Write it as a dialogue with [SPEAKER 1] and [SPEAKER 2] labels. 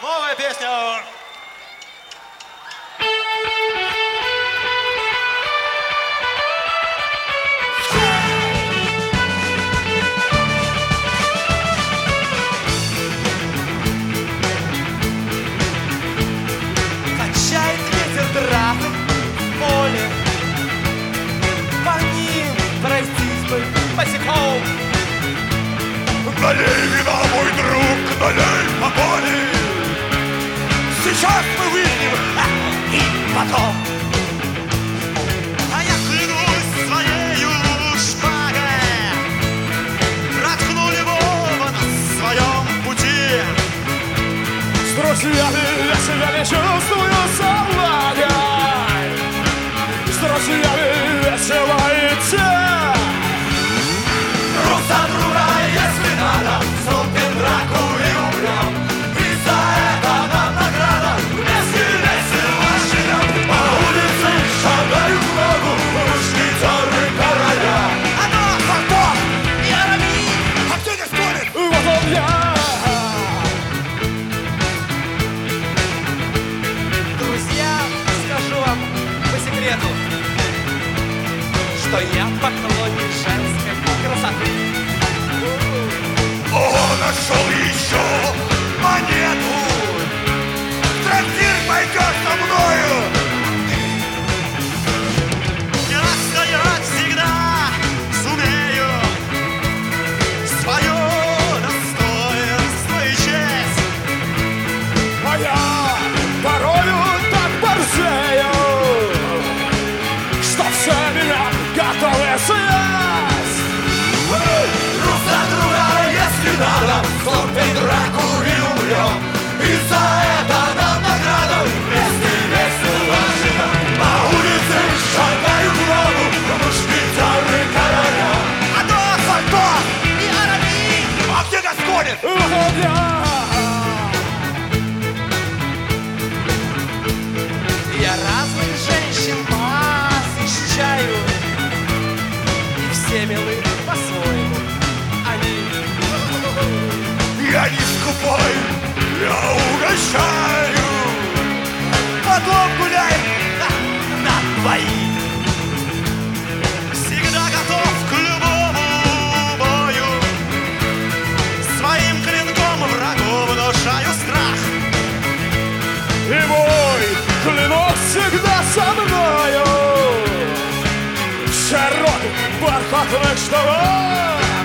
[SPEAKER 1] Новая песня.
[SPEAKER 2] Качает ветер дракон в поле, по ним пройтись бы босиком.
[SPEAKER 3] Налей вина, мой друг, налей по поле. Сейчас мы выпьем, и потом.
[SPEAKER 1] А я клянусь своею шпагой, проткну любого на своем пути.
[SPEAKER 2] С друзьями я себя не чувствую собакой. С друзьями весело идти.
[SPEAKER 3] Друг за друга, если надо, вступим в драку и умрем. И за это нам награда, вместе весело живем. По улице шагают в ногу мушкетеры короля.
[SPEAKER 1] Антон! И Арамис!
[SPEAKER 3] А кто не спорит?
[SPEAKER 2] Вот он я. Друзья, скажу вам по секрету, что я поклонник женской красоты.
[SPEAKER 3] О, нашел еще монету. В трактир пойдешь со мною.
[SPEAKER 1] Я стоять всегда сумею свое достоинство и честь.
[SPEAKER 2] А я порою так борзею, что все меня готовы съесть.
[SPEAKER 3] Друг за друга, если надо, вступим в драку и умрем. И за это нам награда, вместе весело живем. По улице шагают в ногу мушкетеры короля.
[SPEAKER 1] Антон! И Арамис!
[SPEAKER 3] А где Гасконин?
[SPEAKER 2] Вот он я. Я разных женщин посещаю, и все милы по-своему. Они
[SPEAKER 3] Я не скупой, я угощаю. Потом гуляем на двоих.
[SPEAKER 1] Всегда готов к любому бою. Своим клинком врагу внушаю страх.
[SPEAKER 2] и мой клинок всегда со мною. Широких бархатных штанах